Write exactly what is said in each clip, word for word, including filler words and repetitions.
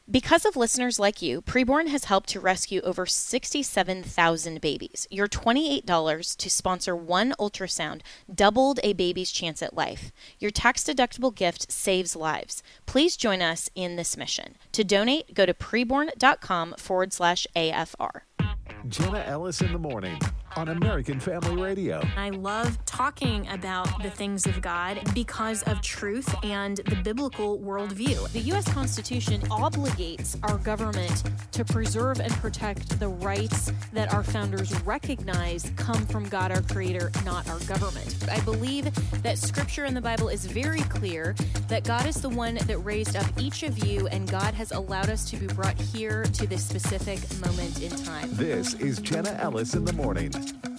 Because of listeners like you, Preborn has helped to rescue over sixty-seven thousand babies. Your twenty-eight dollars to sponsor one ultrasound doubled a baby's chance at life. Your tax-deductible gift saves lives. Please join us in this mission. To donate, go to preborn.com forward slash AFR. Jenna Ellis in the morning on American Family Radio. I love talking about the things of God because of truth and the biblical worldview. The U S Constitution obligates our government to preserve and protect the rights that our founders recognize come from God, our Creator, not our government. I believe that Scripture in the Bible is very clear that God is the one that raised up each of you, and God has allowed us to be brought here to this specific moment in time. This is Jenna Ellis in the morning.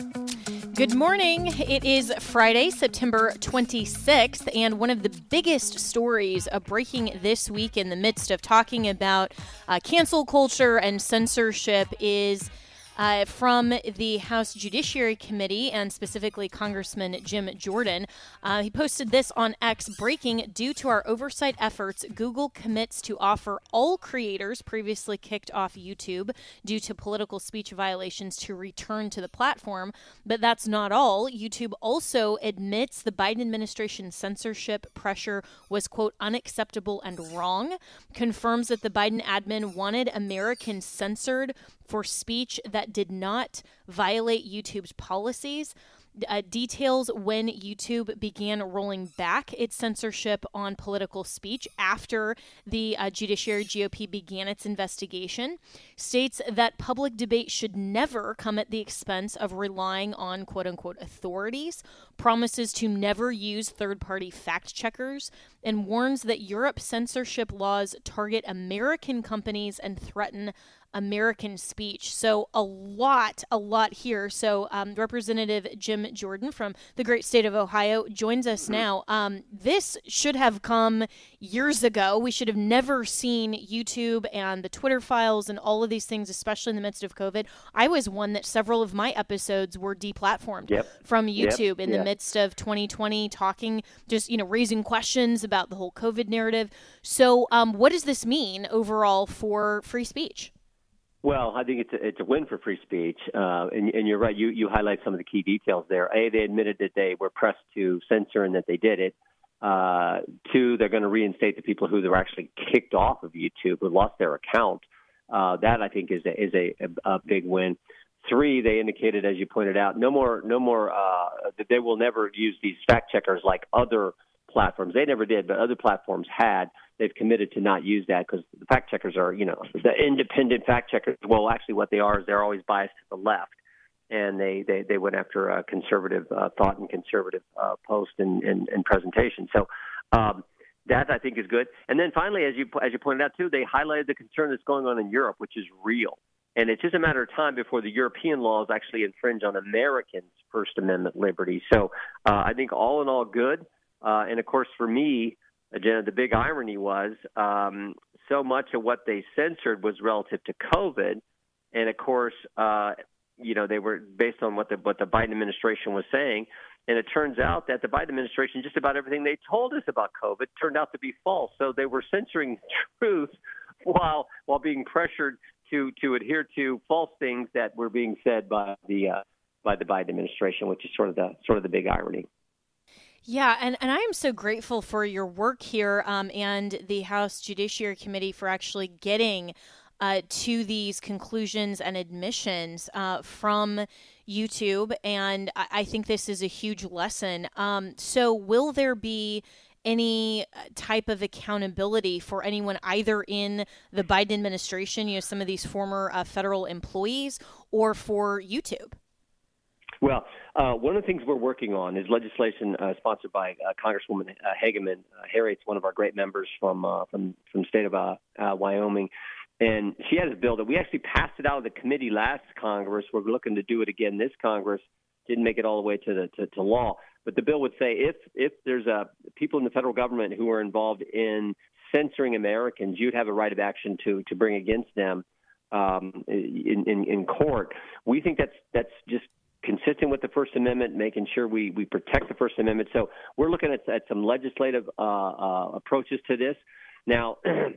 Good morning. It is Friday, September twenty-sixth, and one of the biggest stories uh, breaking this week in the midst of talking about uh, cancel culture and censorship is Uh, from the House Judiciary Committee, and specifically Congressman Jim Jordan. Uh, he posted this on X, breaking: due to our oversight efforts, Google commits to offer all creators previously kicked off YouTube due to political speech violations to return to the platform. But that's not all. YouTube also admits the Biden administration censorship pressure was, quote, unacceptable and wrong, confirms that the Biden admin wanted Americans censored for speech that did not violate YouTube's policies, uh, details when YouTube began rolling back its censorship on political speech after the uh, Judiciary G O P began its investigation, states that public debate should never come at the expense of relying on quote-unquote authorities, promises to never use third-party fact-checkers, and warns that Europe's censorship laws target American companies and threaten American speech. So a lot, a lot here. So um, Representative Jim Jordan from the great state of Ohio joins us now. Um, this should have come years ago. We should have never seen YouTube and the Twitter files and all of these things, especially in the midst of COVID. I was one that several of my episodes were deplatformed yep. from YouTube yep. in yep. the midst of twenty twenty, talking, just, you know, raising questions about the whole COVID narrative. So um, what does this mean overall for free speech? Well, I think it's a, it's a win for free speech, uh, and, and you're right. You you highlight some of the key details there. A, they admitted that they were pressed to censor and that they did it. Uh, two, they're going to reinstate the people who were actually kicked off of YouTube, who lost their account. Uh, that I think is a, is a, a big win. Three, they indicated, as you pointed out, no more no more. Uh, that they will never use these fact checkers like other platforms. They never did, but other platforms had. They've committed to not use that because the fact checkers are, you know, the independent fact checkers. Well, actually what they are is they're always biased to the left. And they, they, they went after uh, conservative uh, thought and conservative uh, post and, and, and presentation. So um, that, I think, is good. And then finally, as you as you pointed out, too, they highlighted the concern that's going on in Europe, which is real. And it's just a matter of time before the European laws actually infringe on Americans' First Amendment liberty. So uh, I think all in all good. Uh, and, of course, for me, Jenna, the big irony was um, so much of what they censored was relative to COVID. And, of course, uh, you know, they were based on what the what the Biden administration was saying. And it turns out that the Biden administration, just about everything they told us about COVID turned out to be false. So they were censoring truth while while being pressured to to adhere to false things that were being said by the uh, by the Biden administration, which is sort of the sort of the big irony. Yeah, and, and I am so grateful for your work here um, and the House Judiciary Committee for actually getting uh, to these conclusions and admissions uh, from YouTube, and I, I think this is a huge lesson. Um, so will there be any type of accountability for anyone either in the Biden administration, you know, some of these former uh, federal employees, or for YouTube? Well, uh, one of the things we're working on is legislation uh, sponsored by uh, Congresswoman uh, Hageman. Uh, Harriet's one of our great members from uh, from from the state of uh, uh, Wyoming, and she has a bill that we actually passed it out of the committee last Congress. We're looking to do it again this Congress. Didn't make it all the way to the to, to law, but the bill would say if if there's a people in the federal government who are involved in censoring Americans, you'd have a right of action to to bring against them um, in, in in court. We think that's that's just consistent with the First Amendment, making sure we, we protect the First Amendment. So we're looking at, at some legislative uh, uh, approaches to this. Now,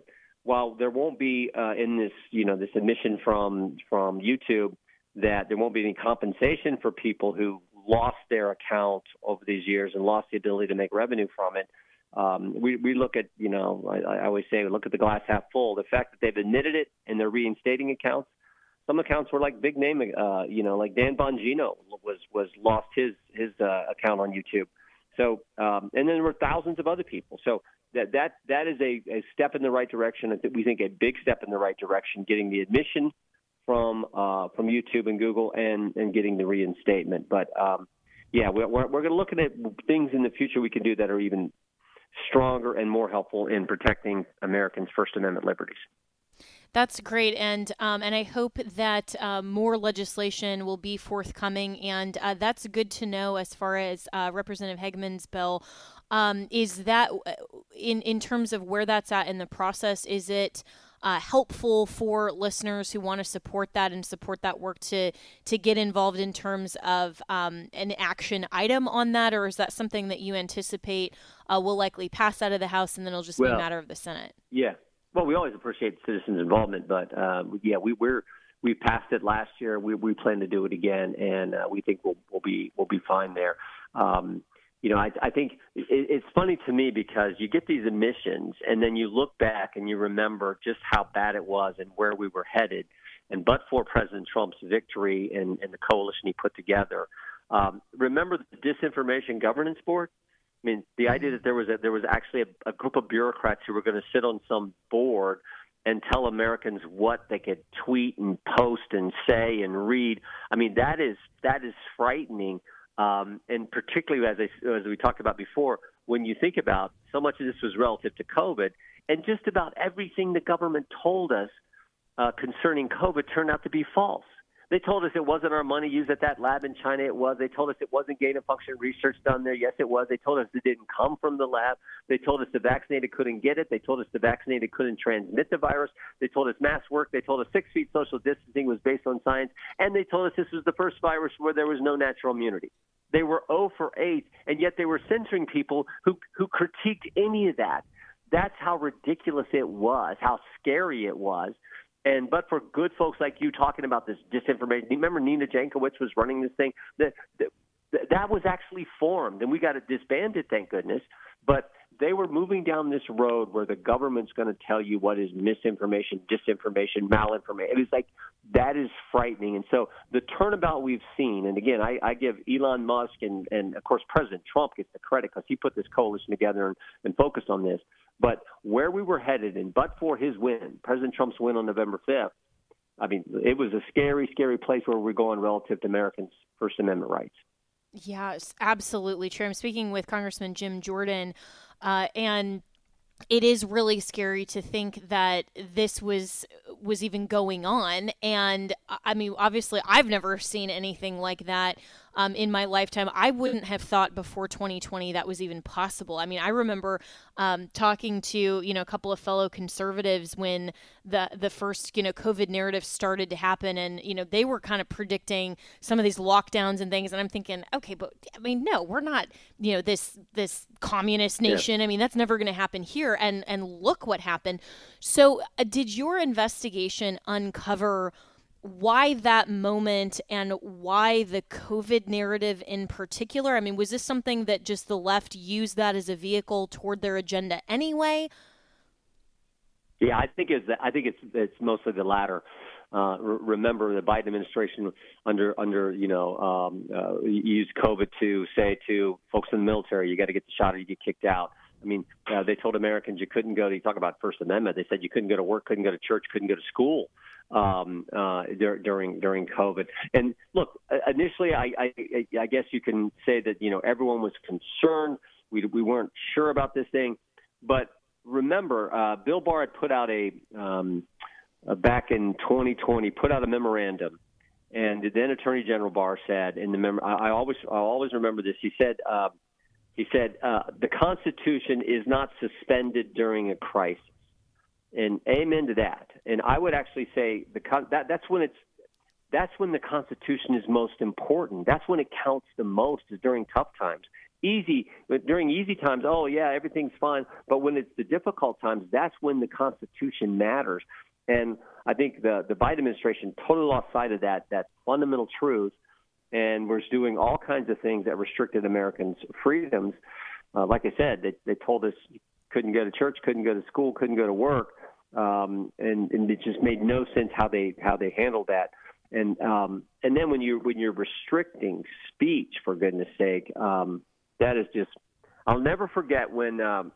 while there won't be uh, in this, you know, this admission from from YouTube that there won't be any compensation for people who lost their account over these years and lost the ability to make revenue from it. Um, we, we look at, you know, I, I always say, we look at the glass half full. The fact that they've admitted it and they're reinstating accounts. Some accounts were like big name, uh, you know, like Dan Bongino was was lost his his uh, account on YouTube. So, um, and then there were thousands of other people. So that that that is a, a step in the right direction. I think we think a big step in the right direction, getting the admission from uh, from YouTube and Google, and, and getting the reinstatement. But um, yeah, we're we're going to look at things in the future we can do that are even stronger and more helpful in protecting Americans' First Amendment liberties. That's great, and um, and I hope that uh, more legislation will be forthcoming, and uh, that's good to know as far as uh, Representative Hegeman's bill. Um, is that in in terms of where that's at in the process? Is it uh, helpful for listeners who want to support that and support that work to to get involved in terms of um, an action item on that, or is that something that you anticipate uh, will likely pass out of the House and then it'll just well, be a matter of the Senate? Yeah. Well, we always appreciate citizens' involvement, but uh, yeah, we we're we passed it last year. We we plan to do it again, and uh, we think we'll we'll be we'll be fine there. Um, you know, I, I think it, it's funny to me because you get these admissions, and then you look back and you remember just how bad it was and where we were headed. And but for President Trump's victory and, and the coalition he put together, um, remember the Disinformation Governance Board? I mean, the idea that there was a, there was actually a, a group of bureaucrats who were going to sit on some board and tell Americans what they could tweet and post and say and read. I mean, that is that is frightening, um, and particularly as I, as we talked about before, when you think about so much of this was relative to COVID, and just about everything the government told us uh, concerning COVID turned out to be false. They told us it wasn't our money used at that lab in China. It was. They told us it wasn't gain-of-function research done there. Yes, it was. They told us it didn't come from the lab. They told us the vaccinated couldn't get it. They told us the vaccinated couldn't transmit the virus. They told us masks worked. They told us six feet social distancing was based on science. And they told us this was the first virus where there was no natural immunity. They were zero for eight, and yet they were censoring people who, who critiqued any of that. That's how ridiculous it was, how scary it was. And but for good folks like you talking about this disinformation, remember Nina Jankowicz was running this thing? That, that, that was actually formed, and we got it disbanded, thank goodness. But they were moving down this road where the government's going to tell you what is misinformation, disinformation, malinformation. It is like that is frightening. And so the turnabout we've seen, and again, I, I give Elon Musk and, and, of course, President Trump gets the credit because he put this coalition together and, and focused on this. But where we were headed, and but for his win, President Trump's win on November fifth, I mean, it was a scary, scary place where we're going relative to Americans' First Amendment rights. Yes, absolutely true. I'm speaking with Congressman Jim Jordan, uh, and it is really scary to think that this was was even going on. And I mean, obviously, I've never seen anything like that um, in my lifetime. I wouldn't have thought before twenty twenty that was even possible. I mean, I remember um, talking to, you know, a couple of fellow conservatives when the the first, you know, COVID narrative started to happen. And, you know, they were kind of predicting some of these lockdowns and things. And I'm thinking, okay, but I mean, no, we're not, you know, this this communist nation. Yeah. I mean, that's never going to happen here. And, and look what happened. So uh, did your investigation uncover why that moment and why the COVID narrative in particular? I mean, was this something that just the left used that as a vehicle toward their agenda anyway? Yeah, I think it's I think it's it's mostly the latter. Uh, re- remember, the Biden administration under under you know um, uh, used COVID to say to folks in the military, you got to get the shot or you get kicked out. I mean, uh, they told Americans you couldn't go to, you talk about First Amendment, they said you couldn't go to work, couldn't go to church, couldn't go to school um, uh, dur- during during COVID. And look, initially, I, I, I guess you can say that, you know, everyone was concerned. We, we weren't sure about this thing. But remember, uh, Bill Barr had put out a, um, uh, back in twenty twenty, put out a memorandum. And the then Attorney General Barr said, in the mem- I, I always I always remember this, he said, uh, He said, uh, the Constitution is not suspended during a crisis. And amen to that. And I would actually say the con- that that's when it's that's when the Constitution is most important. That's when it counts the most, is during tough times. easy, but during easy times, oh, yeah, everything's fine. But when it's the difficult times, that's when the Constitution matters. And I think the, the Biden administration totally lost sight of that, that fundamental truth, and was doing all kinds of things that restricted Americans' freedoms. Uh, like I said, they, they told us you couldn't go to church, couldn't go to school, couldn't go to work, um, and, and it just made no sense how they how they handled that. And um, and then when you when you're restricting speech, for goodness sake, um, that is just. I'll never forget when um,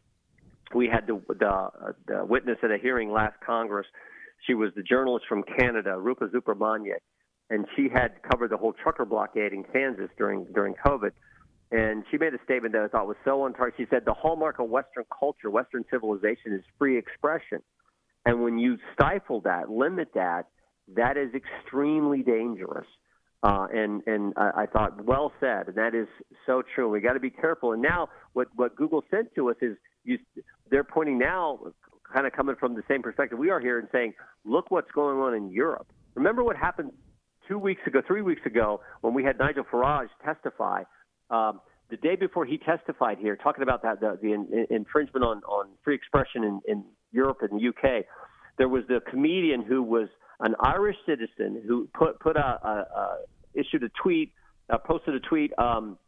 we had the, the the witness at a hearing last Congress. She was the journalist from Canada, Rupa Subramanya, and she had covered the whole trucker blockade in Kansas during during COVID. And she made a statement that I thought was so on target. She said, the hallmark of Western culture, Western civilization, is free expression. And when you stifle that, limit that, that is extremely dangerous. Uh, and and I, I thought, well said, and that is so true. We got to be careful. And now what, what Google sent to us is you, they're pointing now, kind of coming from the same perspective we are here, and saying, look what's going on in Europe. Remember what happened two weeks ago, three weeks ago, when we had Nigel Farage testify. Um, the day before he testified here, talking about that the, the in, infringement on, on free expression in, in Europe and the U K, there was the comedian who was an Irish citizen who put put a, a, a issued a tweet, uh, posted a tweet um,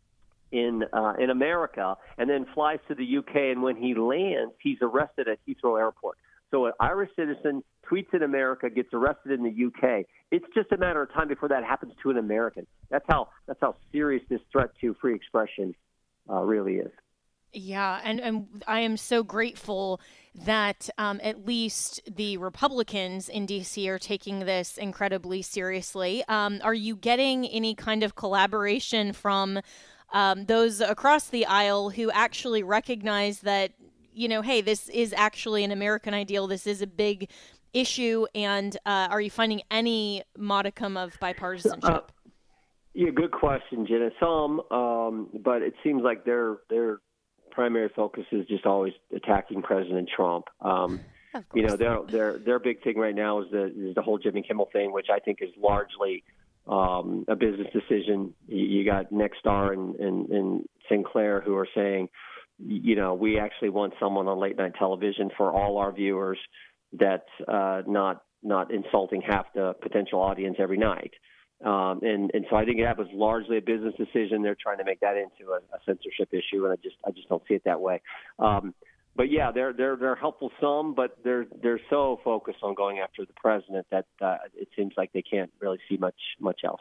in uh, in America, and then flies to the U K. And when he lands, he's arrested at Heathrow Airport. So an Irish citizen tweets in America, gets arrested in the U K. It's just a matter of time before that happens to an American. That's how that's how serious this threat to free expression uh, really is. Yeah, and, and I am so grateful that um, at least the Republicans in D C are taking this incredibly seriously. Um, are you getting any kind of collaboration from um, those across the aisle who actually recognize that, you know, hey, this is actually an American ideal, this is a big issue, and uh, are you finding any modicum of bipartisanship? Uh, yeah, good question, Jenna. Some, um, but it seems like their their primary focus is just always attacking President Trump. Um, you know, their their their big thing right now is the is the whole Jimmy Kimmel thing, which I think is largely um, a business decision. You, you got Nexstar and, and, and Sinclair who are saying, you know, we actually want someone on late night television for all our viewers that's uh, not not insulting half the potential audience every night. Um, and, and so I think that was largely a business decision. They're trying to make that into a, a censorship issue, and I just I just don't see it that way. Um, but yeah, they're they're they're helpful some, but they're they're so focused on going after the president that uh, it seems like they can't really see much much else.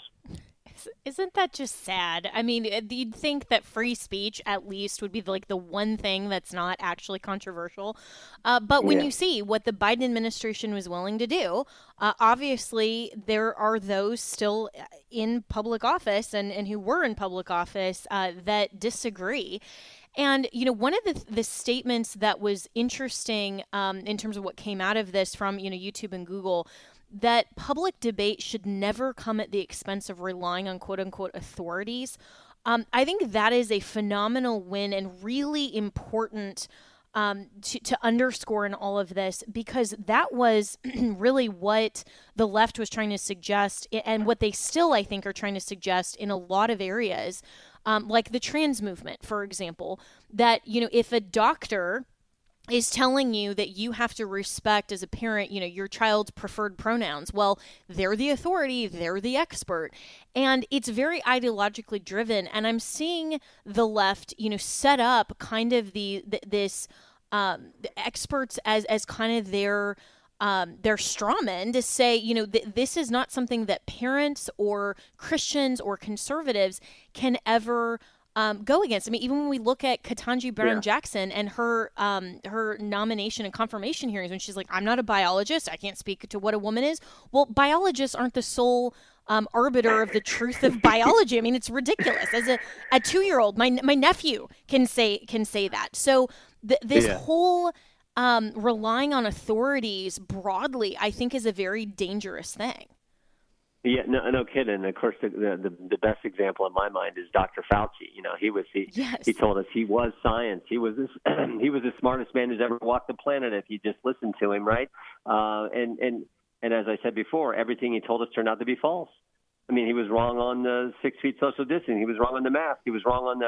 Isn't that just sad? I mean, you'd think that free speech at least would be like the one thing that's not actually controversial. Uh, but when yeah. you see what the Biden administration was willing to do, uh, obviously there are those still in public office and, and who were in public office uh, that disagree. And, you know, one of the the statements that was interesting um, in terms of what came out of this from, you know, YouTube and Google, that public debate should never come at the expense of relying on quote unquote authorities. Um, I think that is a phenomenal win and really important um, to, to underscore in all of this, because that was really what the left was trying to suggest, and what they still, I think, are trying to suggest in a lot of areas, um, like the trans movement, for example, that, you know, if a doctor is telling you that you have to respect as a parent, you know, your child's preferred pronouns. Well, they're the authority, they're the expert. And it's very ideologically driven. And I'm seeing the left, you know, set up kind of the, the this um, the experts as, as kind of their Um, their strawmen to say, you know, th- this is not something that parents or Christians or conservatives can ever Um, go against. I mean, even when we look at Ketanji Brown yeah. Jackson and her um, her nomination and confirmation hearings, when she's like, I'm not a biologist, I can't speak to what a woman is. Well, biologists aren't the sole um, arbiter of the truth of biology. I mean, it's ridiculous. As a, a two-year-old, my my nephew can say can say that. So th- this yeah. whole um, relying on authorities broadly, I think, is a very dangerous thing. Yeah, no, no kidding. Of course, the, the the best example in my mind is Doctor Fauci. You know, he was he yes. he told us he was science. He was this, he was the smartest man who's ever walked the planet if you just listened to him, right? Uh, and and and as I said before, everything he told us turned out to be false. I mean, he was wrong on the six feet social distancing. He was wrong on the mask. He was wrong on the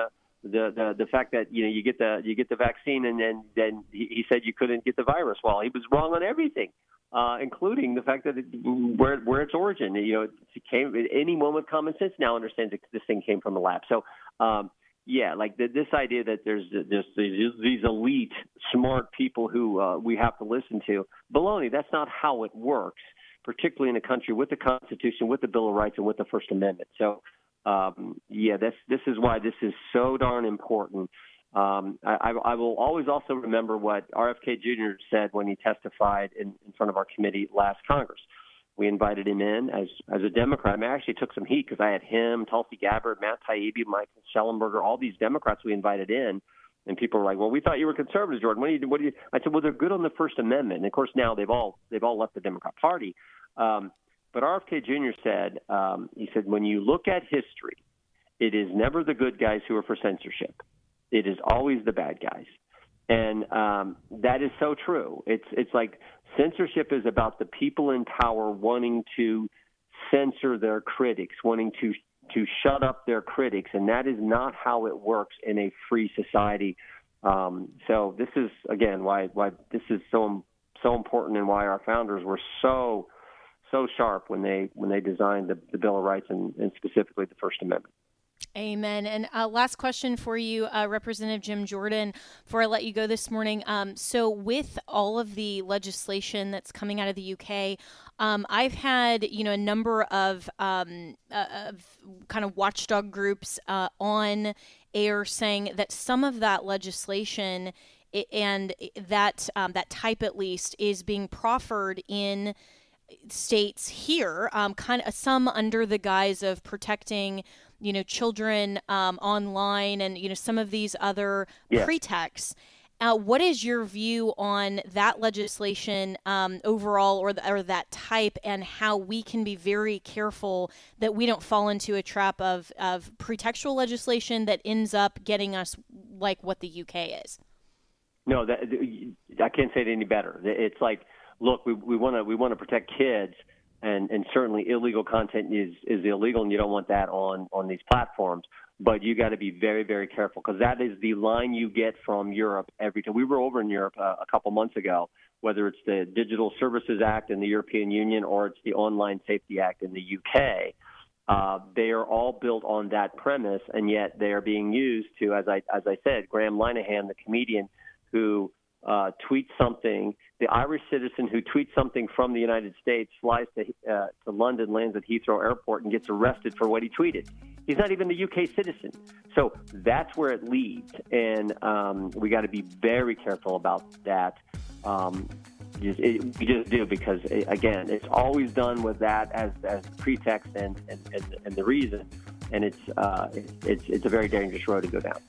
The, the the fact that you know you get the you get the vaccine and then then he, he said you couldn't get the virus. Well, he was wrong on everything, uh, including the fact that it, where where its origin. You know, it came. Anyone with common sense now understands that this thing came from a lab. So, um, yeah, like the, this idea that there's just these, these elite smart people who uh, we have to listen to. Baloney. That's not how it works, particularly in a country with the Constitution, with the Bill of Rights, and with the First Amendment. So. Um, yeah, this this is why this is so darn important. Um, I, I will always also remember what R F K Junior said when he testified in, in front of our committee last Congress. We invited him in as as a Democrat. I, mean, I actually took some heat because I had him, Tulsi Gabbard, Matt Taibbi, Michael Schellenberger, all these Democrats we invited in. And people were like, "Well, we thought you were conservatives, Jordan. What do you? What do you?" I said, "Well, they're good on the First Amendment." And of course, now they've all they've all left the Democrat Party. Um, But R F K Junior said, um, he said, when you look at history, it is never the good guys who are for censorship. It is always the bad guys. And um, that is so true. It's it's like censorship is about the people in power wanting to censor their critics, wanting to to shut up their critics, and that is not how it works in a free society. Um, so this is, again, why why this is so so important and why our founders were so so sharp when they when they designed the, the Bill of Rights and, and specifically the First Amendment. Amen. And uh, last question for you, uh, Representative Jim Jordan, before I let you go this morning. Um, so with all of the legislation that's coming out of the U K, um, I've had, you know, a number of, um, uh, of kind of watchdog groups uh, on air saying that some of that legislation and that um, that type, at least, is being proffered in states here, um, kind of some under the guise of protecting, you know, children um, online and, you know, some of these other yeah. pretexts. Uh, what is your view on that legislation um, overall, or, the, or that type, and how we can be very careful that we don't fall into a trap of, of pretextual legislation that ends up getting us like what the U K is? No, that, I can't say it any better. It's like, look, we we want to we want to protect kids, and, and certainly illegal content is, is illegal, and you don't want that on, on these platforms. But you got to be very, very careful, because that is the line you get from Europe every time. We were over in Europe uh, a couple months ago, whether it's the Digital Services Act in the European Union or it's the Online Safety Act in the U K. Uh, they are all built on that premise, and yet they are being used to, as I as I said, Graham Linehan, the comedian who Uh, tweets something, the Irish citizen who tweets something from the United States, flies to, uh, to London, lands at Heathrow Airport, and gets arrested for what he tweeted. He's not even the U K citizen. So that's where it leads, and um, we got to be very careful about that. Um, just, it, we just do, because, it, again, it's always done with that as, as pretext and, and, and, and the reason, and it's, uh, it, it's, it's a very dangerous road to go down.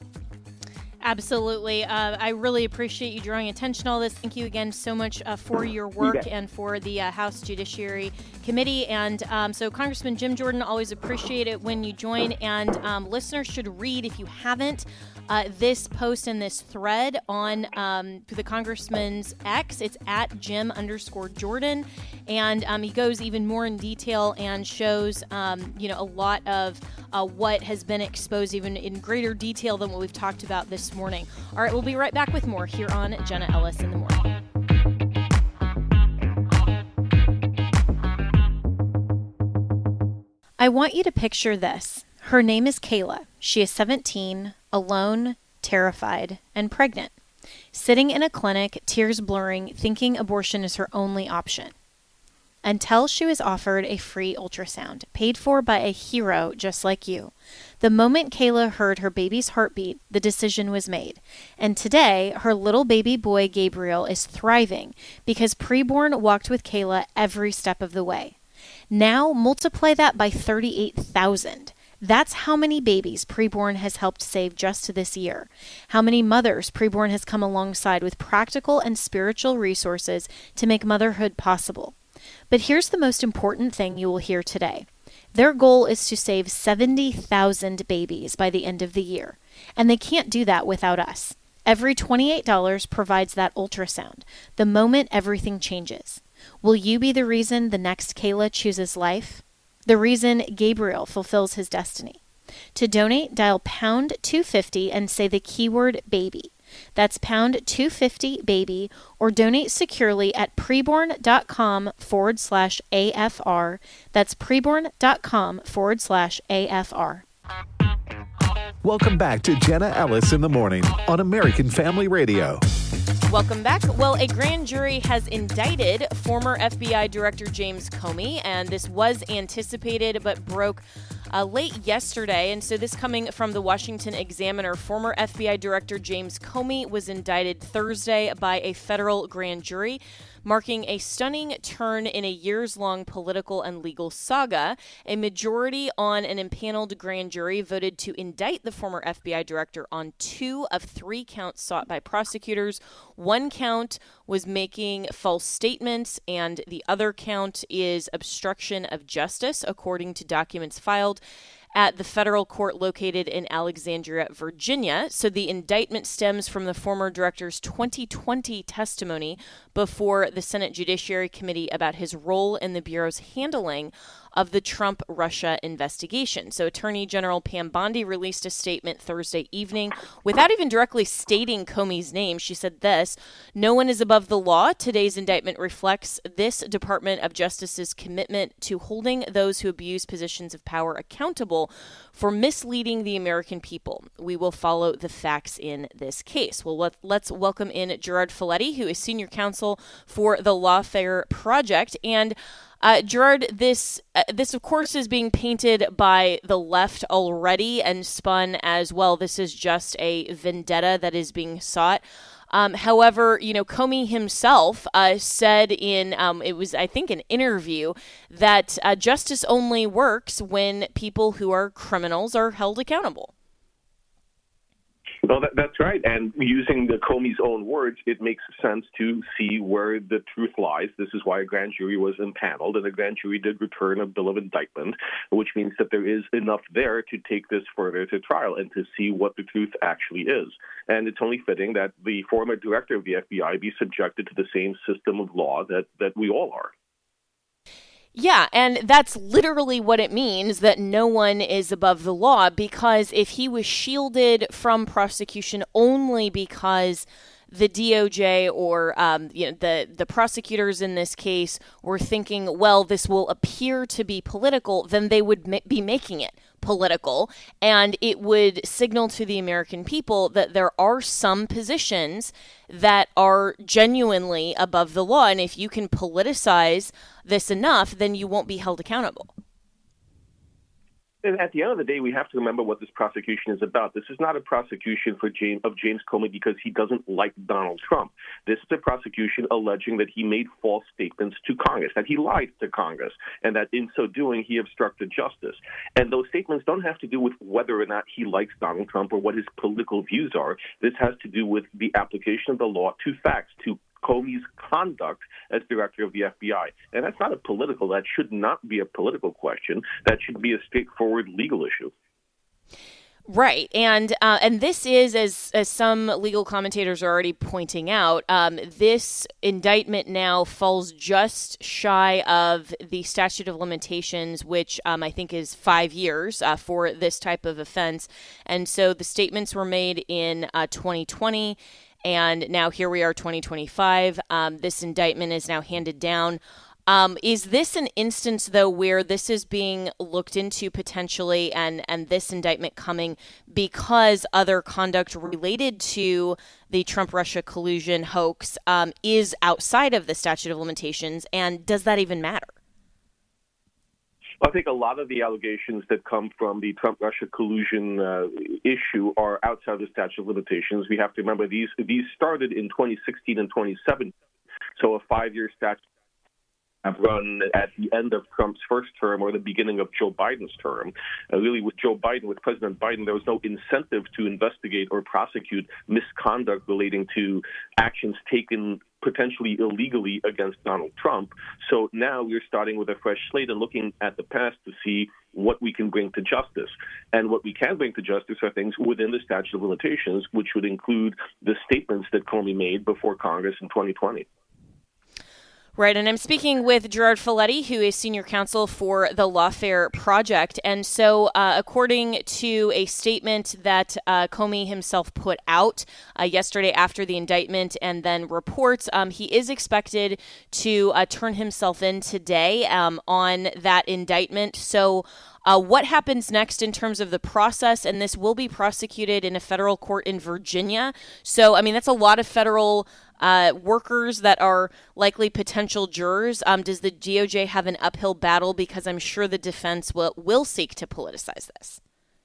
Absolutely. Uh, I really appreciate you drawing attention to all this. Thank you again so much uh, for your work and for the uh, House Judiciary Committee. And um, so, Congressman Jim Jordan, always appreciate it when you join. And um, listeners should read, if you haven't, uh, this post and this thread on um, the Congressman's X. It's at Jim underscore Jordan. And um, he goes even more in detail and shows, um, you know, a lot of uh, what has been exposed even in greater detail than what we've talked about this morning. All right, we'll be right back with more here on Jenna Ellis in the Morning. I want you to picture this. Her name is Kayla. She is seventeen, alone, terrified, and pregnant. Sitting in a clinic, tears blurring, thinking abortion is her only option. Until she was offered a free ultrasound, paid for by a hero just like you. The moment Kayla heard her baby's heartbeat, the decision was made. And today, her little baby boy, Gabriel, is thriving because Preborn walked with Kayla every step of the way. Now, multiply that by thirty-eight thousand. That's how many babies Preborn has helped save just this year. How many mothers Preborn has come alongside with practical and spiritual resources to make motherhood possible. But here's the most important thing you will hear today. Their goal is to save seventy thousand babies by the end of the year, and they can't do that without us. Every twenty-eight dollars provides that ultrasound, the moment everything changes. Will you be the reason the next Kayla chooses life? The reason Gabriel fulfills his destiny? To donate, dial pound two fifty and say the keyword baby. That's pound two fifty baby, or donate securely at preborn.com forward slash AFR. That's preborn.com forward slash AFR. Welcome back to Jenna Ellis in the Morning on American Family Radio. Welcome back. Well, a grand jury has indicted former F B I Director James Comey, and this was anticipated but broke uh, late yesterday. And so this coming from the Washington Examiner, former F B I Director James Comey was indicted Thursday by a federal grand jury, marking a stunning turn in a years-long political and legal saga. A majority on an impaneled grand jury voted to indict the former F B I director on two of three counts sought by prosecutors. One count was making false statements, and the other count is obstruction of justice, according to documents filed at the federal court located in Alexandria, Virginia. So the indictment stems from the former director's twenty twenty testimony before the Senate Judiciary Committee about his role in the Bureau's handling of the Trump-Russia investigation. So Attorney General Pam Bondi released a statement Thursday evening without even directly stating Comey's name. She said this: "No one is above the law. Today's indictment reflects this Department of Justice's commitment to holding those who abuse positions of power accountable for misleading the American people. We will follow the facts in this case." Well, let, let's welcome in Gerard Filitti, who is senior counsel for the Lawfare Project. And Uh, Gerard, this, uh, this, of course, is being painted by the left already and spun as, well, this is just a vendetta that is being sought. Um, however, you know, Comey himself uh, said in, um, it was, I think, an interview that uh, justice only works when people who are criminals are held accountable. Well, that, that's right. And using the Comey's own words, it makes sense to see where the truth lies. This is why a grand jury was impaneled, and the grand jury did return a bill of indictment, which means that there is enough there to take this further to trial and to see what the truth actually is. And it's only fitting that the former director of the F B I be subjected to the same system of law that, that we all are. Yeah, and that's literally what it means, that no one is above the law, because if he was shielded from prosecution only because the D O J or um, you know, the, the prosecutors in this case were thinking, well, this will appear to be political, then they would ma- be making it political, and it would signal to the American people that there are some positions that are genuinely above the law, and if you can politicize this enough, then you won't be held accountable. And at the end of the day, we have to remember what this prosecution is about. This is not a prosecution for James, of James Comey because he doesn't like Donald Trump. This is a prosecution alleging that he made false statements to Congress, that he lied to Congress, and that in so doing, he obstructed justice. And those statements don't have to do with whether or not he likes Donald Trump or what his political views are. This has to do with the application of the law to facts, to Comey's conduct as director of the F B I. And that's not a political, that should not be a political question. That should be a straightforward legal issue. Right. And uh, and this is, as, as some legal commentators are already pointing out, um, this indictment now falls just shy of the statute of limitations, which um, I think is five years uh, for this type of offense. And so the statements were made in uh, twenty twenty. And now here we are, twenty twenty-five. Um, this indictment is now handed down. Um, is this an instance, though, where this is being looked into potentially, and, and this indictment coming because other conduct related to the Trump-Russia collusion hoax um, is outside of the statute of limitations? And does that even matter? I think a lot of the allegations that come from the Trump-Russia collusion uh, issue are outside the statute of limitations. We have to remember these these started in twenty sixteen and twenty seventeen, so a five-year statute have run at the end of Trump's first term or the beginning of Joe Biden's term. Uh, really, with Joe Biden, with President Biden, there was no incentive to investigate or prosecute misconduct relating to actions taken potentially illegally against Donald Trump. So now we're starting with a fresh slate and looking at the past to see what we can bring to justice. And what we can bring to justice are things within the statute of limitations, which would include the statements that Comey made before Congress in twenty twenty. Right, and I'm speaking with Gerard Filitti, who is senior counsel for the Lawfare Project. And so, uh, according to a statement that uh, Comey himself put out uh, yesterday after the indictment and then reports, um, he is expected to uh, turn himself in today um, on that indictment. So, Uh, what happens next in terms of the process? And this will be prosecuted in a federal court in Virginia. So, I mean, that's a lot of federal uh, workers that are likely potential jurors. Um, does the D O J have an uphill battle? Because I'm sure the defense will, will seek to politicize this.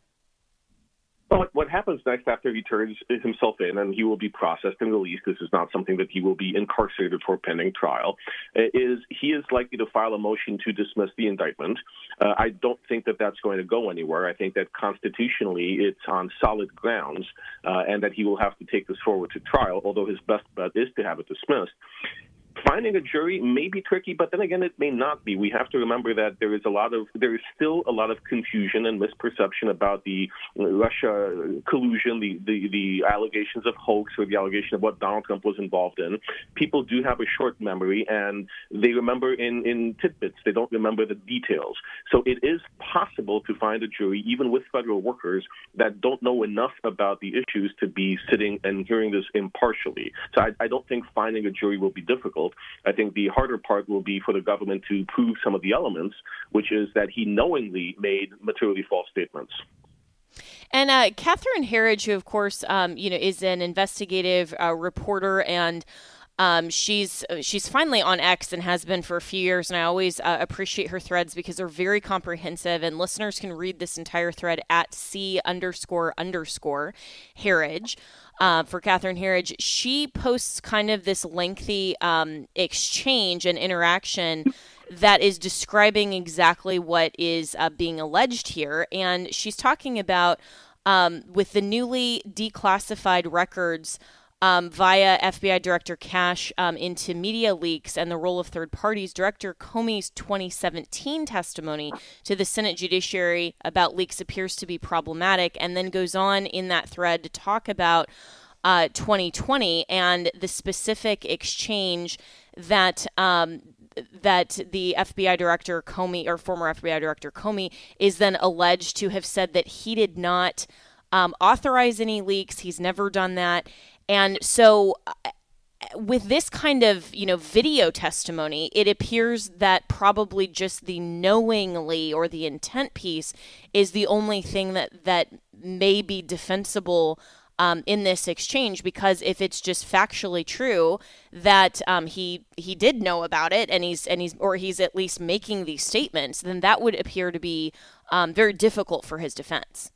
Well, what happens next after he turns himself in and he will be processed and released, this is not something that he will be incarcerated for pending trial, is he is likely to file a motion to dismiss the indictment. Uh, I don't think that that's going to go anywhere. I think that constitutionally it's on solid grounds uh, and that he will have to take this forward to trial, although his best bet is to have it dismissed. Finding a jury may be tricky, but then again, it may not be. We have to remember that there is a lot of there is still a lot of confusion and misperception about the Russia collusion, the, the, the allegations of hoax or the allegation of what Donald Trump was involved in. People do have a short memory, and they remember in, in tidbits. They don't remember the details. So it is possible to find a jury, even with federal workers, that don't know enough about the issues to be sitting and hearing this impartially. So I, I don't think finding a jury will be difficult. I think the harder part will be for the government to prove some of the elements, which is that he knowingly made materially false statements. And uh, Catherine Herridge, who, of course, um, you know, is an investigative uh, reporter, and um, she's she's finally on X and has been for a few years. And I always uh, appreciate her threads because they're very comprehensive. And listeners can read this entire thread at C underscore underscore Herridge. Uh, for Catherine Herridge, she posts kind of this lengthy um, exchange and interaction that is describing exactly what is uh, being alleged here. And she's talking about um, with the newly declassified records um, via F B I Director Cash um, into media leaks and the role of third parties, Director Comey's twenty seventeen testimony to the Senate Judiciary about leaks appears to be problematic, and then goes on in that thread to talk about uh, twenty twenty and the specific exchange that um, that the F B I Director Comey, or former F B I Director Comey, is then alleged to have said that he did not um, authorize any leaks. He's never done that. And so uh, with this kind of, you know, video testimony, it appears that probably just the knowingly or the intent piece is the only thing that, that may be defensible Um, in this exchange, because if it's just factually true that um, he he did know about it and he's and he's or he's at least making these statements, then that would appear to be um, very difficult for his defense.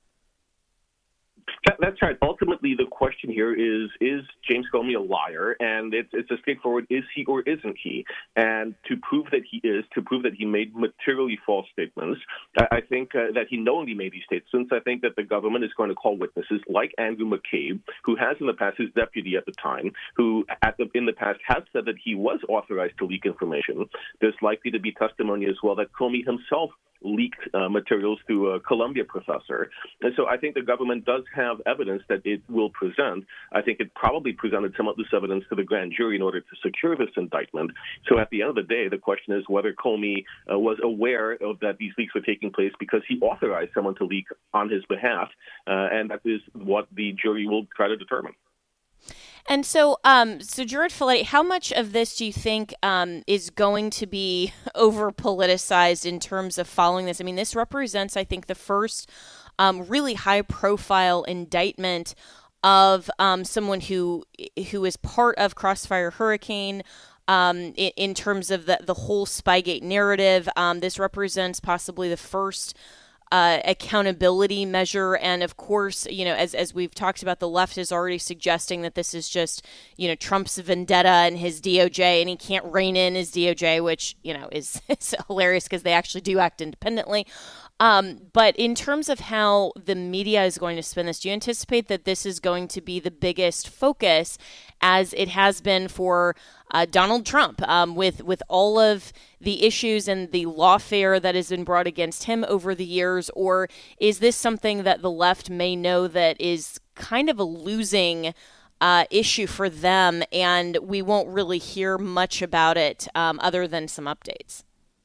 That, that's right. Ultimately, the question here is, is James Comey a liar? And it's, it's a straightforward, is he or isn't he? And to prove that he is, to prove that he made materially false statements, I, I think uh, that he knowingly made these statements. I think that the government is going to call witnesses like Andrew McCabe, who has in the past, his deputy at the time, who at the, in the past has said that he was authorized to leak information. There's likely to be testimony as well that Comey himself leaked uh, materials to a Columbia professor. And so I think the government does have evidence that it will present. I think it probably presented some of this evidence to the grand jury in order to secure this indictment. So at the end of the day, the question is whether Comey uh, was aware of that these leaks were taking place because he authorized someone to leak on his behalf. Uh, and that is what the jury will try to determine. And so, um, so Gerard Filitti, how much of this do you think um, is going to be over politicized in terms of following this? I mean, this represents, I think, the first um, really high profile indictment of um, someone who who is part of Crossfire Hurricane. Um, in, in terms of the the whole Spygate narrative, um, this represents possibly the first Uh, accountability measure. And of course, you know, as as we've talked about, the left is already suggesting that this is just, you know, Trump's vendetta and his D O J, and he can't rein in his D O J, which, you know, is, is hilarious because they actually do act independently. Um, but in terms of how the media is going to spin this, do you anticipate that this is going to be the biggest focus, as it has been for uh, Donald Trump, um, with with all of the issues and the lawfare that has been brought against him over the years? Or is this something that the left may know that is kind of a losing uh, issue for them, and we won't really hear much about it um, other than some updates.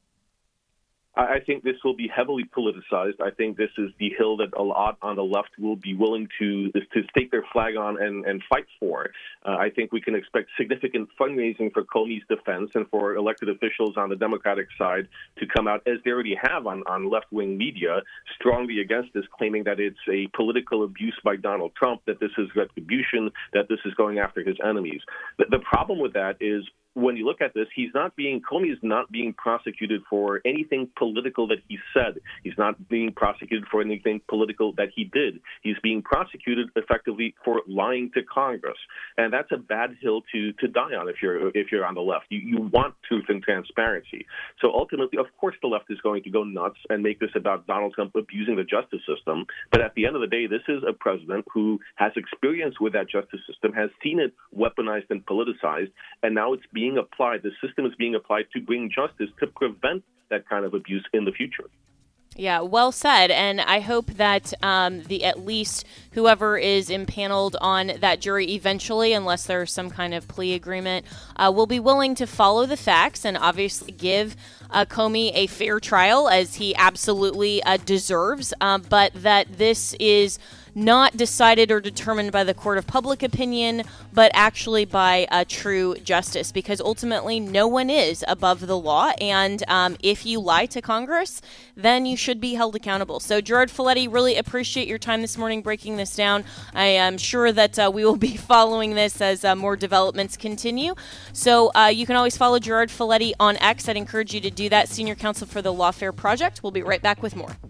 I think this will be heavily politicized. I think this is the hill that a lot on the left will be willing to to stake their flag on and, and fight for. Uh, I think we can expect significant fundraising for Comey's defense and for elected officials on the Democratic side to come out, as they already have on, on left-wing media, strongly against this, claiming that it's a political abuse by Donald Trump, that this is retribution, that this is going after his enemies. The, the problem with that is, when you look at this, he's not being, Comey is not being prosecuted for anything political that he said. He's not being prosecuted for anything political that he did. He's being prosecuted effectively for lying to Congress. And that's a bad hill to, to die on if you're if you're on the left. You, you want truth and transparency. So ultimately, of course, the left is going to go nuts and make this about Donald Trump abusing the justice system. But at the end of the day, this is a president who has experience with that justice system, has seen it weaponized and politicized, and now it's being being applied, the system is being applied to bring justice, to prevent that kind of abuse in the future. Yeah, well said. And I hope that um, the at least whoever is impaneled on that jury eventually, unless there's some kind of plea agreement, uh, will be willing to follow the facts and obviously give uh, Comey a fair trial, as he absolutely uh, deserves, uh, but that this is not decided or determined by the court of public opinion, but actually by uh, true justice, because ultimately no one is above the law. And um, if you lie to Congress, then you should be held accountable. So Gerard Filitti, really appreciate your time this morning breaking this down. I am sure that uh, we will be following this as uh, more developments continue. So uh, you can always follow Gerard Filitti on X. I'd encourage you to do that. Senior Counsel for the Lawfare Project. We'll be right back with more.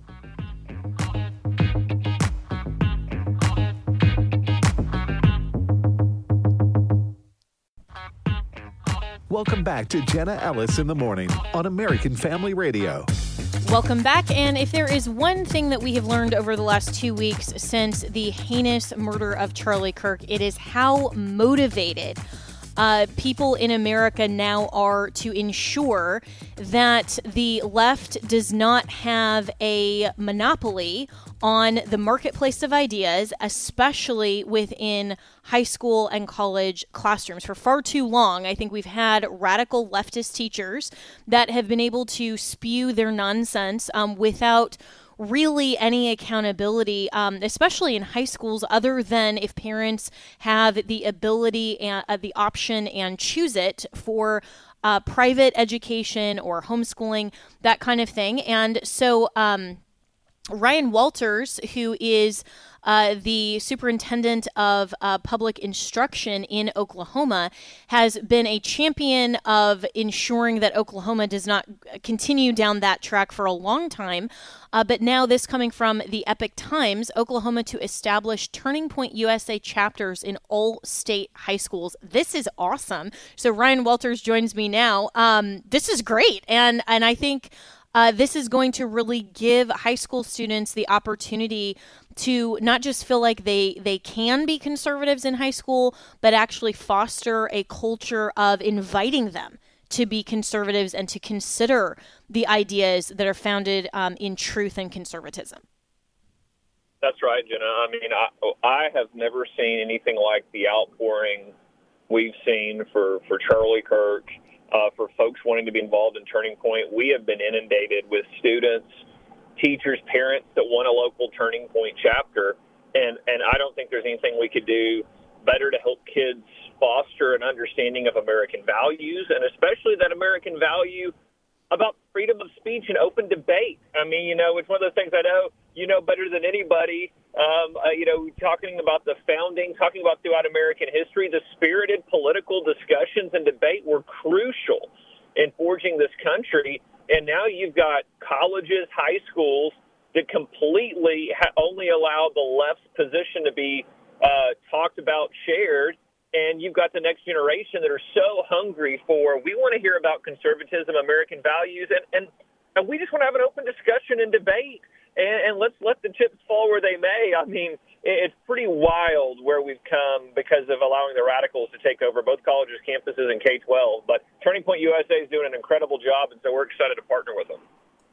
Welcome back to Jenna Ellis in the Morning on American Family Radio. Welcome back. And if there is one thing that we have learned over the last two weeks since the heinous murder of Charlie Kirk, it is how motivated Uh, people in America now are to ensure that the left does not have a monopoly on the marketplace of ideas, especially within high school and college classrooms. For far too long, I think we've had radical leftist teachers that have been able to spew their nonsense um, without really any accountability, um, especially in high schools, other than if parents have the ability and uh, the option and choose it for uh, private education or homeschooling, that kind of thing. And so um, Ryan Walters, who is Uh, the superintendent of uh, public instruction in Oklahoma, has been a champion of ensuring that Oklahoma does not continue down that track for a long time. Uh, but now this coming from the Epic Times, Oklahoma to establish Turning Point U S A chapters in all state high schools. This is awesome. So Ryan Walters joins me now. Um, this is great. And, and I think Uh, this is going to really give high school students the opportunity to not just feel like they, they can be conservatives in high school, but actually foster a culture of inviting them to be conservatives and to consider the ideas that are founded um, in truth and conservatism. That's right, Jenna. I mean, I, I have never seen anything like the outpouring we've seen for, for Charlie Kirk. Uh, for folks wanting to be involved in Turning Point. We have been inundated with students, teachers, parents that want a local Turning Point chapter, and, and I don't think there's anything we could do better to help kids foster an understanding of American values, and especially that American value about freedom of speech and open debate. I mean, you know, it's one of those things I know you know better than anybody. Um, uh, you know, talking about the founding, talking about throughout American history, the spirited political discussions and debate were crucial in forging this country. And now you've got colleges, high schools that completely ha- only allow the left's position to be uh, talked about, shared. And you've got the next generation that are so hungry for, we want to hear about conservatism, American values, and, and, and we just want to have an open discussion and debate. And, and let's let the chips fall where they may. I mean, it's pretty wild where we've come because of allowing the radicals to take over both colleges, campuses, and K twelve. But Turning Point U S A is doing an incredible job, and so we're excited to partner with them.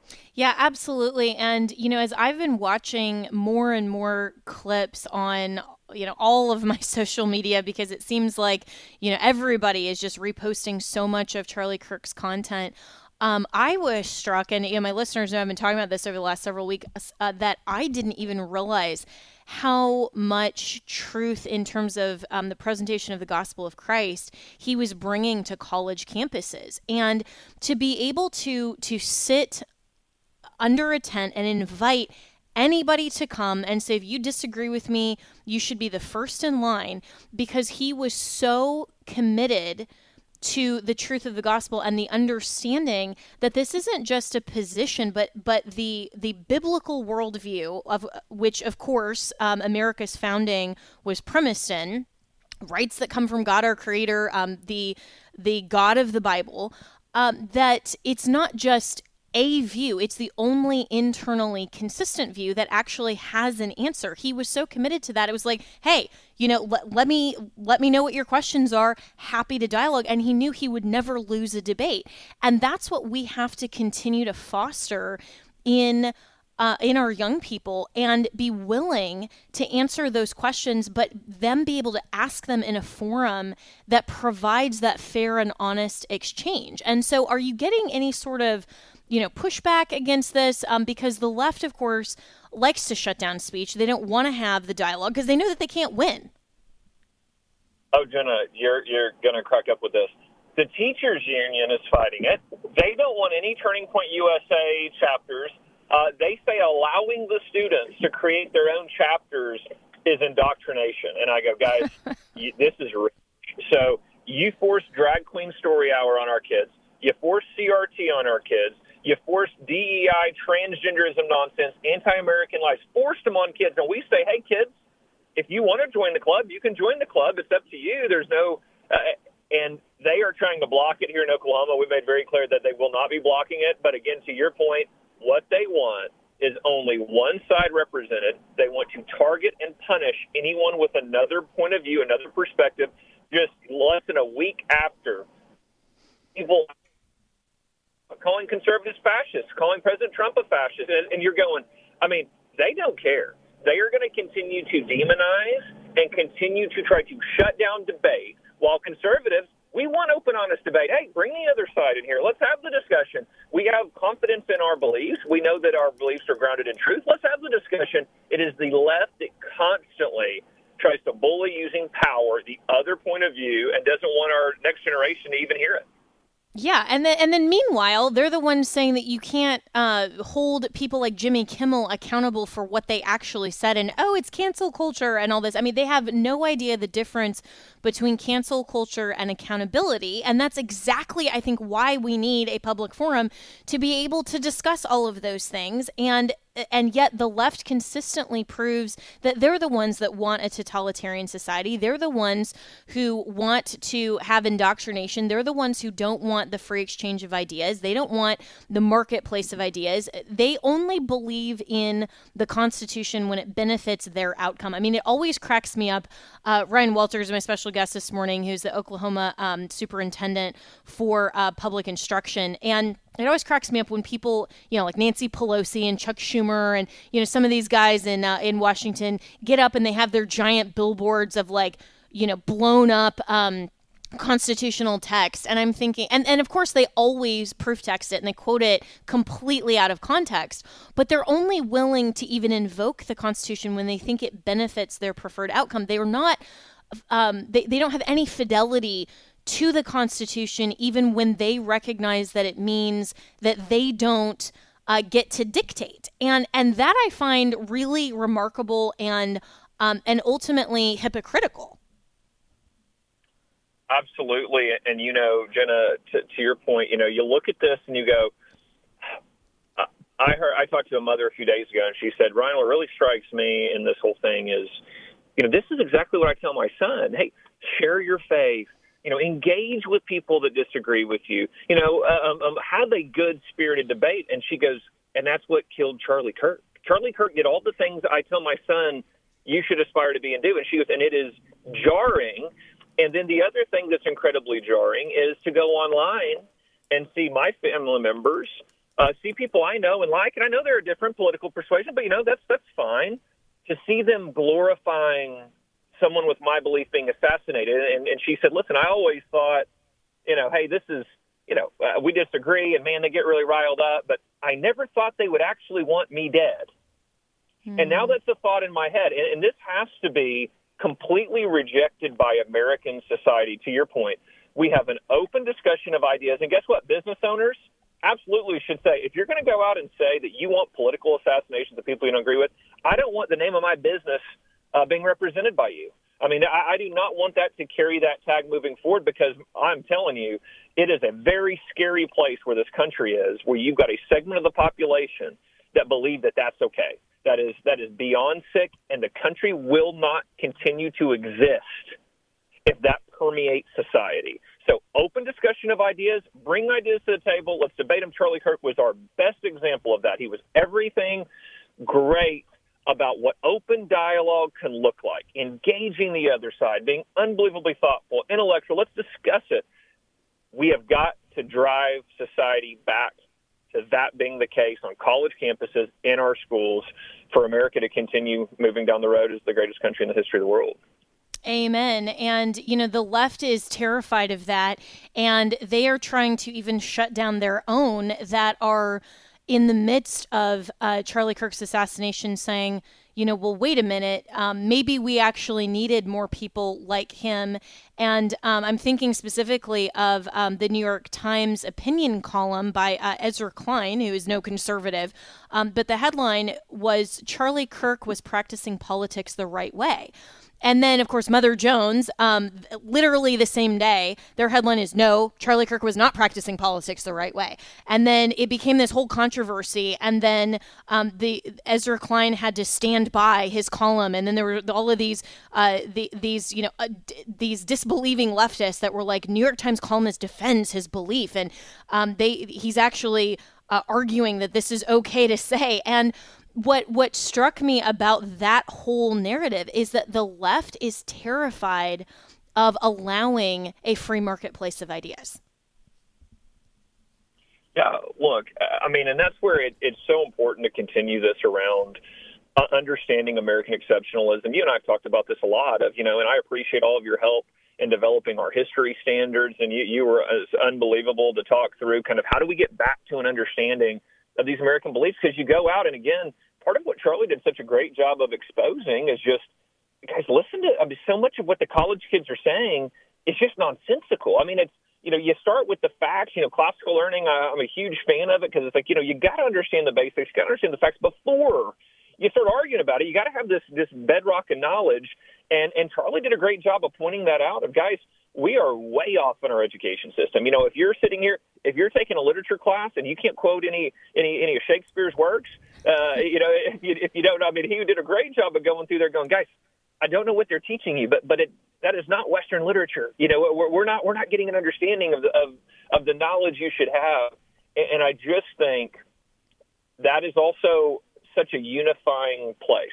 Yeah, absolutely. And, you know, as I've been watching more and more clips on, you know, all of my social media, because it seems like, you know, everybody is just reposting so much of Charlie Kirk's content. Um, I was struck, and you know, my listeners know I've been talking about this over the last several weeks, uh, that I didn't even realize how much truth in terms of um, the presentation of the gospel of Christ he was bringing to college campuses. And to be able to to sit under a tent and invite anybody to come and say, if you disagree with me, you should be the first in line, because he was so committed to the truth of the gospel and the understanding that this isn't just a position, but but the the biblical worldview, of which, of course, um, America's founding was premised in, rights that come from God, our Creator, um, the the God of the Bible, um, that it's not just a view, it's the only internally consistent view that actually has an answer. He was so committed to that. It was like, hey, you know, let, let me let me know what your questions are. Happy to dialogue. And he knew he would never lose a debate. And that's what we have to continue to foster in Uh, in our young people, and be willing to answer those questions, but them be able to ask them in a forum that provides that fair and honest exchange. And so are you getting any sort of, you know, pushback against this? Um, because the left, of course, likes to shut down speech. They don't want to have the dialogue because they know that they can't win. Oh, Jenna, you're, you're going to crack up with this. The teachers union is fighting it. They don't want any Turning Point U S A chapters. Uh, they say allowing the students to create their own chapters is indoctrination. And I go, guys, you, this is rich. So you force drag queen story hour on our kids. You force C R T on our kids. You force D E I, transgenderism nonsense, anti-American lies. Forced them on kids. And we say, hey, kids, if you want to join the club, you can join the club. It's up to you. There's no uh, – and they are trying to block it here in Oklahoma. We made very clear that they will not be blocking it. But, again, to your point, what they want is only one side represented. They want to target and punish anyone with another point of view, another perspective, just less than a week after people calling conservatives fascists, calling President Trump a fascist. And, and you're going, I mean, they don't care. They are going to continue to demonize and continue to try to shut down debate, while conservatives, we want open, honest debate. Hey, bring the other side in here. Let's have the discussion. We have confidence in our beliefs. We know that our beliefs are grounded in truth. Let's have the discussion. It is the left that constantly tries to bully using power, the other point of view, and doesn't want our next generation to even hear it. Yeah, and then and then meanwhile, they're the ones saying that you can't uh, hold people like Jimmy Kimmel accountable for what they actually said, and oh, it's cancel culture and all this. I mean, they have no idea the difference between cancel culture and accountability, and that's exactly, I think, why we need a public forum to be able to discuss all of those things. And And yet the left consistently proves that they're the ones that want a totalitarian society. They're the ones who want to have indoctrination. They're the ones who don't want the free exchange of ideas. They don't want the marketplace of ideas. They only believe in the Constitution when it benefits their outcome. I mean, it always cracks me up. Uh, Ryan Walters, my special guest this morning, who's the Oklahoma um, superintendent for uh, public instruction. And it always cracks me up when people, you know, like Nancy Pelosi and Chuck Schumer and, you know, some of these guys in uh, in Washington get up and they have their giant billboards of, like, you know, blown up um, constitutional text. And I'm thinking, and, and of course they always proof text it and they quote it completely out of context, but they're only willing to even invoke the Constitution when they think it benefits their preferred outcome. They are not, um, they, they don't have any fidelity to the Constitution, even when they recognize that it means that they don't uh, get to dictate. And and that I find really remarkable and um, and ultimately hypocritical. Absolutely. And, you know, Jenna, to, to your point, you know, you look at this and you go, I heard, I talked to a mother a few days ago and she said, Ryan, what really strikes me in this whole thing is, you know, this is exactly what I tell my son. Hey, share your faith. You know, engage with people that disagree with you. You know, um, um, have a good-spirited debate. And she goes, and that's what killed Charlie Kirk. Charlie Kirk did all the things I tell my son you should aspire to be and do. And she goes, and it is jarring. And then the other thing that's incredibly jarring is to go online and see my family members uh, see people I know and like, and I know they're a different political persuasion, but, you know, that's that's fine. To see them glorifying someone with my belief being assassinated. And, and she said, listen, I always thought, you know, hey, this is, you know, uh, we disagree, and, man, they get really riled up, but I never thought they would actually want me dead. Mm. And now that's a thought in my head. And, and this has to be completely rejected by American society. To your point, we have an open discussion of ideas. And guess what? Business owners absolutely should say, if you're going to go out and say that you want political assassinations of people you don't agree with, I don't want the name of my business uh, being represented by you. I mean, I, I do not want that to carry that tag moving forward, because I'm telling you, it is a very scary place where this country is, where you've got a segment of the population that believe that that's okay. That is that is beyond sick, and the country will not continue to exist if that permeates society. So open discussion of ideas, bring ideas to the table, let's debate them. Charlie Kirk was our best example of that. He was everything great about what open dialogue can look like, engaging the other side, being unbelievably thoughtful, intellectual. Let's discuss it. We have got to drive society back to that being the case on college campuses, in our schools, for America to continue moving down the road as the greatest country in the history of the world. Amen. And, you know, the left is terrified of that, and they are trying to even shut down their own that are in the midst of uh, Charlie Kirk's assassination, saying, you know, well, wait a minute, um, maybe we actually needed more people like him. And um, I'm thinking specifically of um, the New York Times opinion column by uh, Ezra Klein, who is no conservative. Um, but the headline was, Charlie Kirk was practicing politics the right way. And then, of course, Mother Jones, um, literally the same day, their headline is, no, Charlie Kirk was not practicing politics the right way. And then it became this whole controversy. And then um, the Ezra Klein had to stand by his column. And then there were all of these, uh, the, these, you know, uh, d- these disbelieving leftists that were like, New York Times columnist defends his belief. And um, they he's actually uh, arguing that this is okay to say. And What what struck me about that whole narrative is that the left is terrified of allowing a free marketplace of ideas. Yeah, look, I mean, and that's where it, it's so important to continue this around uh, understanding American exceptionalism. You and I have talked about this a lot of, you know, and I appreciate all of your help in developing our history standards. And you, you were as unbelievable to talk through kind of how do we get back to an understanding of these American beliefs? Because you go out and, again, part of what Charlie did such a great job of exposing is just, guys, listen to, I mean, so much of what the college kids are saying is just nonsensical. I mean, it's, you know, you start with the facts, you know, classical learning, uh, I'm a huge fan of it because it's like, you know, you got to understand the basics, you got to understand the facts before you start arguing about it. You got to have this, this bedrock of knowledge. And, and Charlie did a great job of pointing that out of, guys, we are way off in our education system. You know, if you're sitting here, if you're taking a literature class and you can't quote any any, any of Shakespeare's works, uh, you know, if you, if you don't know, I mean, he did a great job of going through there going, guys, I don't know what they're teaching you, but but it, that is not Western literature. You know, we're, we're not we're not getting an understanding of the, of, of the knowledge you should have. And, and I just think that is also such a unifying place.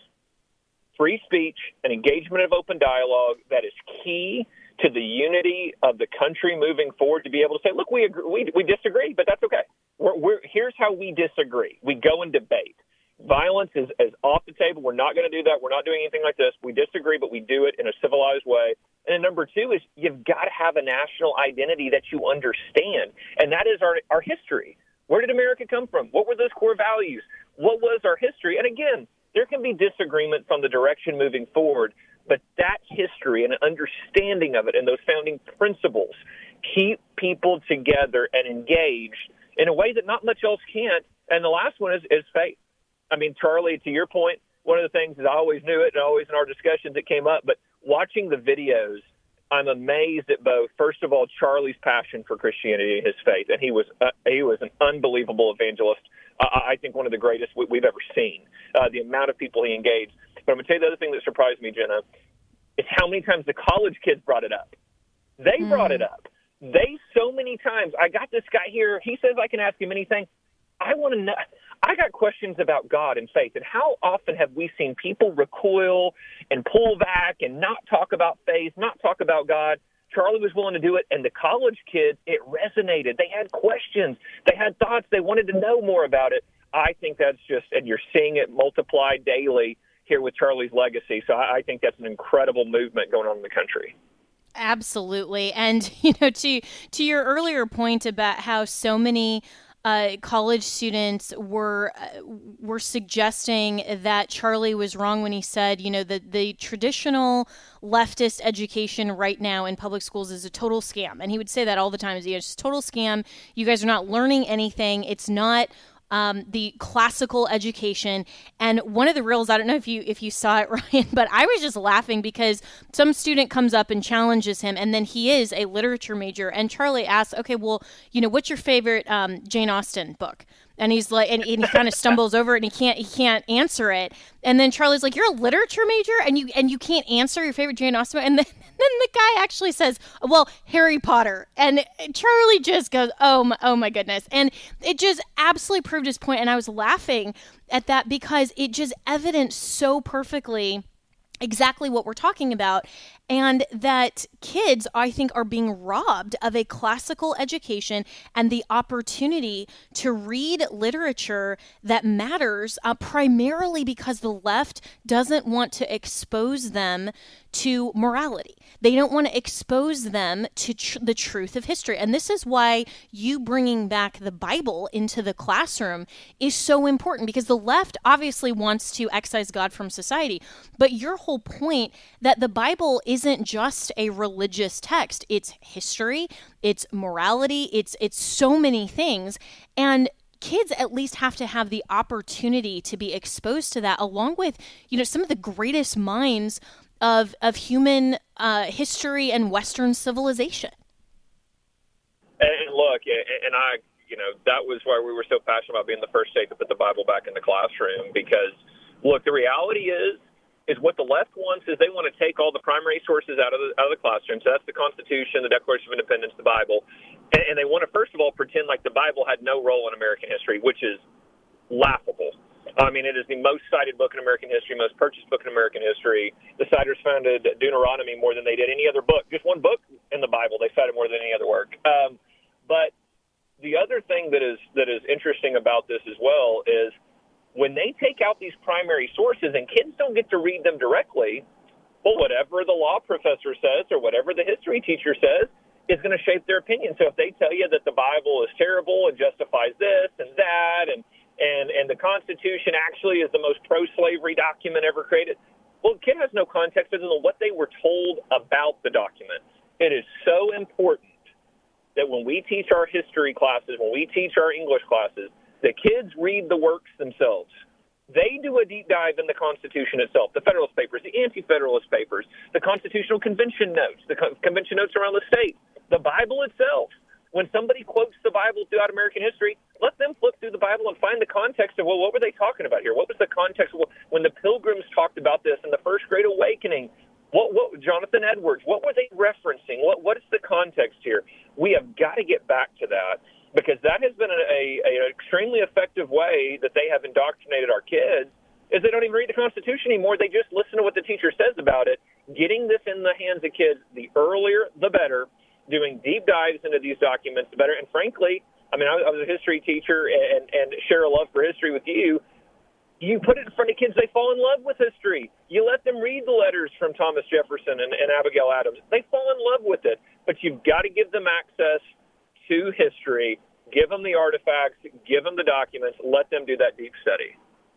Free speech and engagement of open dialogue, that is key to the unity of the country moving forward, to be able to say, look, we agree, we, we disagree, but that's okay. We're, we're, here's how we disagree. We go and debate. Violence is, is off the table. We're not going to do that. We're not doing anything like this. We disagree, but we do it in a civilized way. And then number two is you've got to have a national identity that you understand, and that is our, our history. Where did America come from? What were those core values? What was our history? And again, there can be disagreements on the direction moving forward, but that history and understanding of it and those founding principles keep people together and engaged in a way that not much else can't. And the last one is, is faith. I mean, Charlie, to your point, one of the things is I always knew it and always in our discussions it came up, but watching the videos, I'm amazed at both, first of all, Charlie's passion for Christianity and his faith. And he was uh, he was an unbelievable evangelist. Uh, I think one of the greatest we, we've ever seen, uh, the amount of people he engaged. But I'm going to tell you the other thing that surprised me, Jenna, is how many times the college kids brought it up. They mm. brought it up. They so many times. I got this guy here. He says I can ask him anything. I want to know. I got questions about God and faith. And how often have we seen people recoil and pull back and not talk about faith, not talk about God? Charlie was willing to do it, and the college kids, it resonated. They had questions. They had thoughts. They wanted to know more about it. I think that's just, and you're seeing it multiplied daily here with Charlie's legacy. So I, I think that's an incredible movement going on in the country. Absolutely. And, you know, to to your earlier point about how so many Uh, college students were uh, were suggesting that Charlie was wrong when he said, you know, that the traditional leftist education right now in public schools is a total scam. And he would say that all the time. Is it's just a total scam. You guys are not learning anything. It's not Um, the classical education. And one of the reels, I don't know if you if you saw it, Ryan, but I was just laughing because some student comes up and challenges him, and then he is a literature major, and Charlie asks, okay, well, you know, what's your favorite um, Jane Austen book? And he's like, and, and he kind of stumbles over it, and he can't, he can't answer it. And then Charlie's like, "You're a literature major, and you, and you can't answer your favorite Jane Austen." And then, then the guy actually says, "Well, Harry Potter." And Charlie just goes, "Oh my, oh my goodness!" And it just absolutely proved his point. And I was laughing at that because it just evidenced so perfectly exactly what we're talking about, and that kids, I think, are being robbed of a classical education and the opportunity to read literature that matters, uh, primarily because the left doesn't want to expose them to morality. They don't want to expose them to tr- the truth of history. And this is why you bringing back the Bible into the classroom is so important, because the left obviously wants to excise God from society. But your whole point that the Bible isn't just a religious text. It's history, it's morality, it's it's so many things. And kids at least have to have the opportunity to be exposed to that, along with, you know, some of the greatest minds of of human uh, history and Western civilization. And look, and I, you know, that was why we were so passionate about being the first state to put the Bible back in the classroom. Because, look, the reality is, is what the left wants is they want to take all the primary sources out of the out of the classroom. So that's the Constitution, the Declaration of Independence, the Bible, and, and they want to first of all pretend like the Bible had no role in American history, which is laughable. I mean, it is the most cited book in American history, most purchased book in American history. The Citers founded Deuteronomy more than they did any other book. Just one book in the Bible they cited more than any other work. Um, but the other thing that is that is interesting about this as well is when they take out these primary sources and kids don't get to read them directly, well, whatever the law professor says or whatever the history teacher says is going to shape their opinion. So if they tell you that the Bible is terrible and justifies this and that, and and, and the Constitution actually is the most pro-slavery document ever created, well, the kid has no context other than what they were told about the document. It is so important that when we teach our history classes, when we teach our English classes, the kids read the works themselves. They do a deep dive in the Constitution itself, the Federalist Papers, the Anti-Federalist Papers, the Constitutional Convention notes, the Con- Convention notes around the state, the Bible itself. When somebody quotes the Bible throughout American history, let them flip through the Bible and find the context of, well, what were they talking about here? What was the context of when the Pilgrims talked about this in the First Great Awakening? What, what Jonathan Edwards, what were they referencing? What, what is the context here? We have got to get back to that, because that has been a, a, a extremely effective way that they have indoctrinated our kids, is they don't even read the Constitution anymore. They just listen to what the teacher says about it. Getting this in the hands of kids, the earlier, the better. Doing deep dives into these documents, the better. And frankly, I mean, I was a history teacher and, and share a love for history with you. You put it in front of kids, they fall in love with history. You let them read the letters from Thomas Jefferson and, and Abigail Adams. They fall in love with it. But you've got to give them access to history, give them the artifacts, give them the documents, let them do that deep study.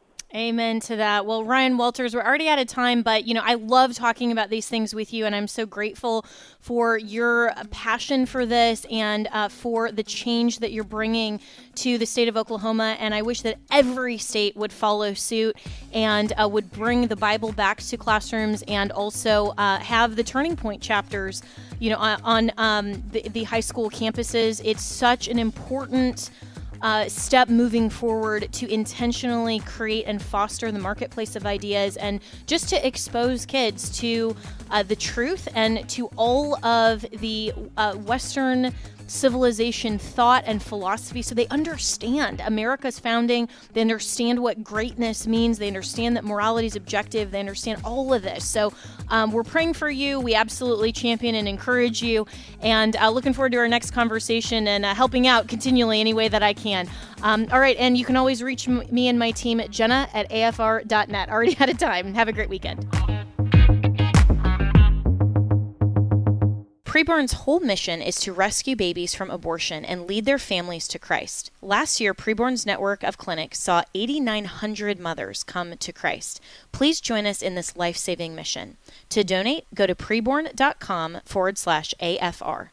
Amen to that. Well, Ryan Walters, we're already out of time, but, you know, I love talking about these things with you, and I'm so grateful for your passion for this and uh, for the change that you're bringing to the state of Oklahoma. And I wish that every state would follow suit and uh, would bring the Bible back to classrooms, and also uh, have the Turning Point chapters, you know, on, on um, the, the high school campuses. It's such an important Uh, step moving forward to intentionally create and foster the marketplace of ideas, and just to expose kids to uh, the truth and to all of the uh, Western civilization thought and philosophy, so they understand America's founding. They understand what greatness means. They understand that morality is objective. They understand all of this. So um, we're praying for you. We absolutely champion and encourage you, and uh, looking forward to our next conversation and uh, helping out continually any way that I can. Um, all right, and you can always reach m- me and my team at Jenna at A F R dot net. Already out of time. Have a great weekend. Preborn's whole mission is to rescue babies from abortion and lead their families to Christ. Last year, Preborn's network of clinics saw eight thousand nine hundred mothers come to Christ. Please join us in this life-saving mission. To donate, go to preborn.com forward slash AFR.